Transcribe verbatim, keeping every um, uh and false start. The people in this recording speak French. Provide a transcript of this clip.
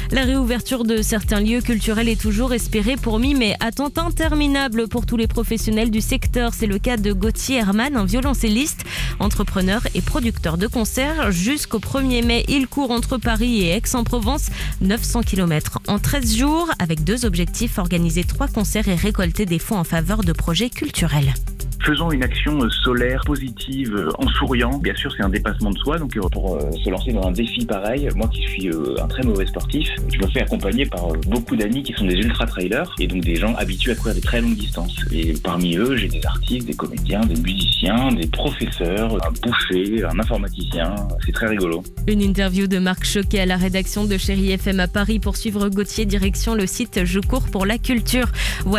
La réouverture de certains lieux culturels est toujours espérée pour mi-mai. Attente interminable pour tous les professionnels du secteur. C'est le cas de Gauthier Herman, un violoncelliste, entrepreneur et producteur de concerts. Jusqu'au premier mai, il court entre Paris et Aix-en-Provence, neuf cents kilomètres en treize jours, avec deux objectifs: organiser trois concerts et récolter des fonds en faveur de projets culturels. Faisons une action solaire, positive, en souriant. Bien sûr, c'est un dépassement de soi. Donc, pour se lancer dans un défi pareil, moi qui suis un très mauvais sportif, je me fais accompagner par beaucoup d'amis qui sont des ultra-trailers et donc des gens habitués à courir des très longues distances. Et parmi eux, j'ai des artistes, des comédiens, des musiciens, des professeurs, un boucher, un informaticien. C'est très rigolo. Une interview de Marc Choquet à la rédaction de Chérie F M à Paris. Pour suivre Gauthier, direction le site Je cours pour la culture. Voilà.